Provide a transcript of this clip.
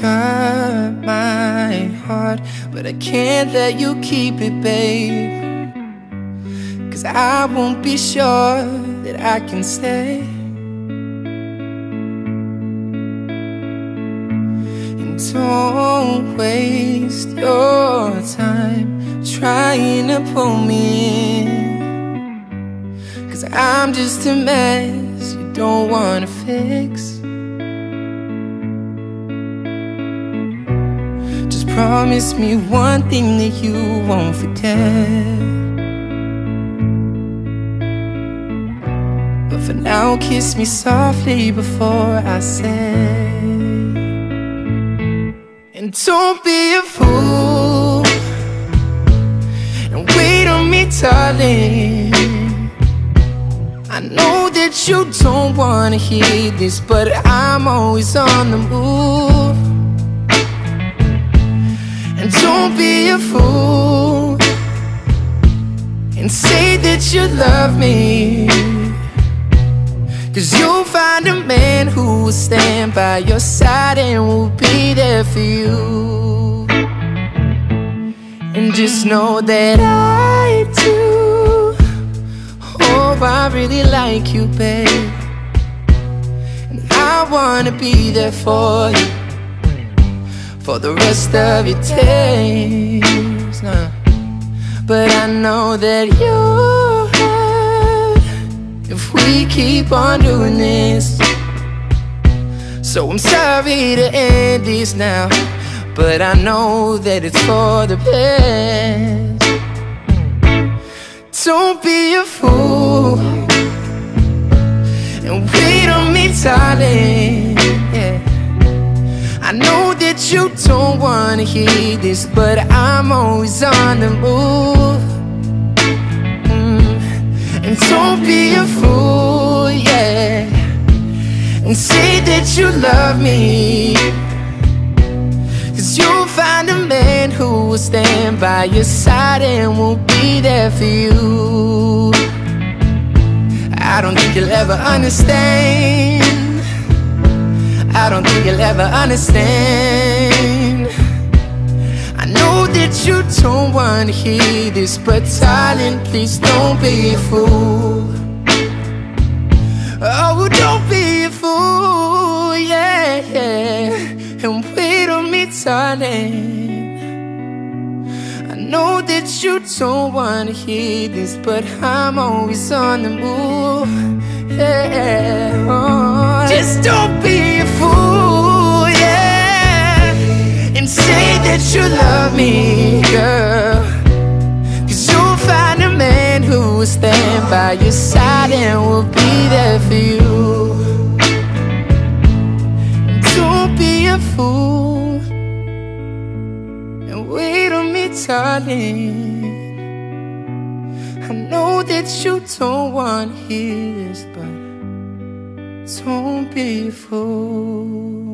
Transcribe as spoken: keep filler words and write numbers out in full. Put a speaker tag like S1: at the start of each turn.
S1: got my heart, but I can't let you keep it, babe. Cause I won't be sure that I can stay. And don't waste your time trying to pull me in, cause I'm just a mess you don't wanna fix. Just promise me one thing that you won't forget. But for now, kiss me softly before I say. And don't be a fool and wait on me, darling. I know that you don't wanna hear this, but I'm always on the move. And don't be a fool and say that you love me, cause you'll find a man who will stand by your side and will be there for you. And just know that I do. Oh, I really like you, babe, and I wanna be there for you for the rest of your days. Nah. But I know that you're hurt if we keep on doing this. So I'm sorry to end this now, but I know that it's for the best. Don't be a fool and wait on me, darling. Yeah. I know that you don't wanna hear this, but I'm always on the move. mm. And don't be a fool, yeah, and say that you love me, cause you'll find a man who will stand by your side and will be there for you. I don't think you'll ever understand. I don't think you'll ever understand. I know that you don't wanna hear this, but darling, please don't be a fool. Oh, don't be a fool, yeah, yeah. And wait on me, darling. I know that you don't wanna hear this, but I'm always on the move. Yeah, oh. Just don't be a fool, yeah, and say that you love me, girl, cause you'll find a man who will stand by your side and will be there for you. Don't be a fool and wait on me, darling. I know that you don't want to hear this, but don't be a fool.